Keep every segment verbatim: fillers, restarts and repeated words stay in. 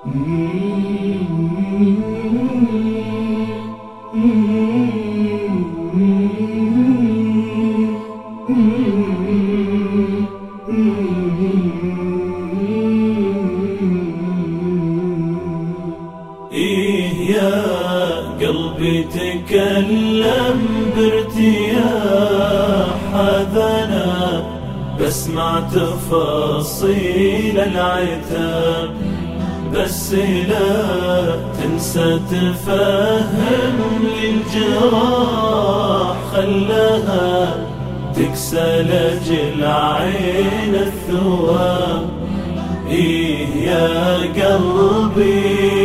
إيه يا قلبي تكلم بارتياح، هذا أنا بسمع تفاصيل العتاب، بس لا تنسى تفهم للجراح، خلاها تكسى لجل عين الثواب. إيه يا قلبي،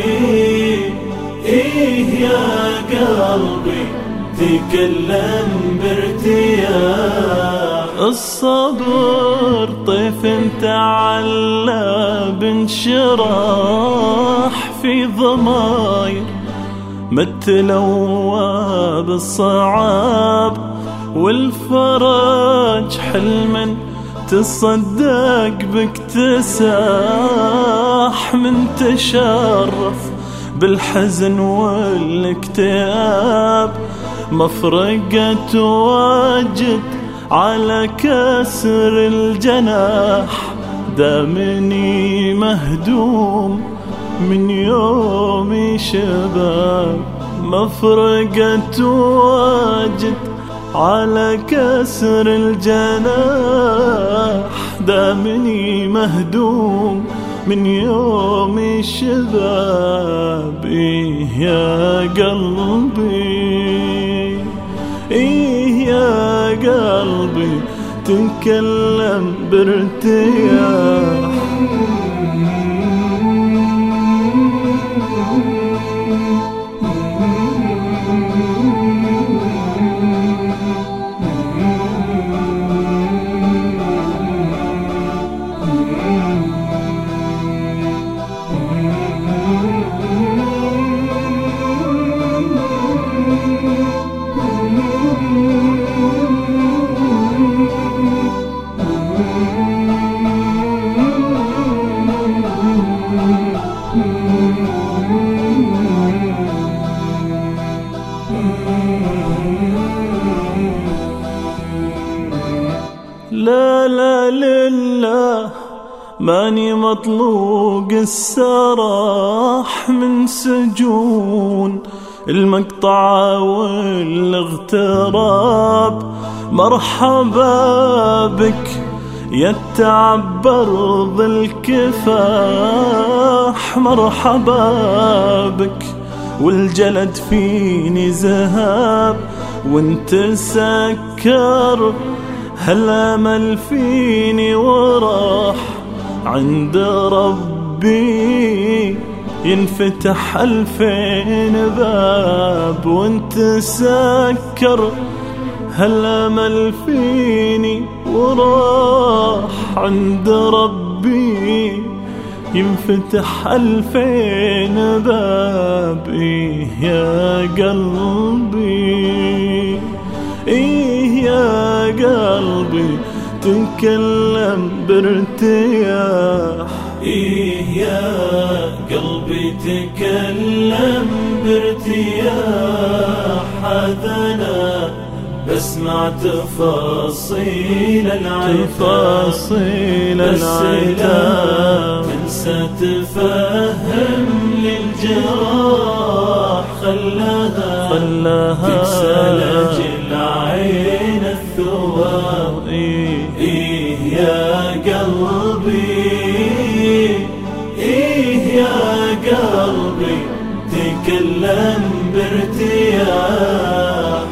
إيه يا قلبي تكلم بارتياح. الصبر طيف تعلى بانشراح في ضماير، متلوى بالصعاب والفرج حلما تصدق باكتساح، من تشرف بالحزن والاكتئاب، مفرقة واجد على كسر الجناح، دامني مهدوم من يومي شباب، مفرقة واجد على كسر الجناح، دامني مهدوم من يومي شباب. إيه يا قلبي، إيه يا قلبي تكلم بارتياح. لا لا لله ماني مطلوق السراح من سجون المقطعة والاغتراب، مرحبا بك يتعبر ذي الكفاح، مرحبا بك والجلد فيني ذهاب، وانت سكر هالامل فيني وراح، عند ربي ينفتح ألفين باب، وانت سكر هالامل فيني وراح، عند ربي ينفتح ألفين باب. إيه يا قلبي، إيه يا قلبي تكلم بارتياح. إيه يا قلبي تكلم بارتياح، هذا أنا بسمع تفاصيل العتاب، تفاصيل العتاب، تنسى تفهم للجراح، خلاها خلاها تكسى لجل عين الثواب. إيه يا قلبي، إيه يا قلبي تكلم بارتياح.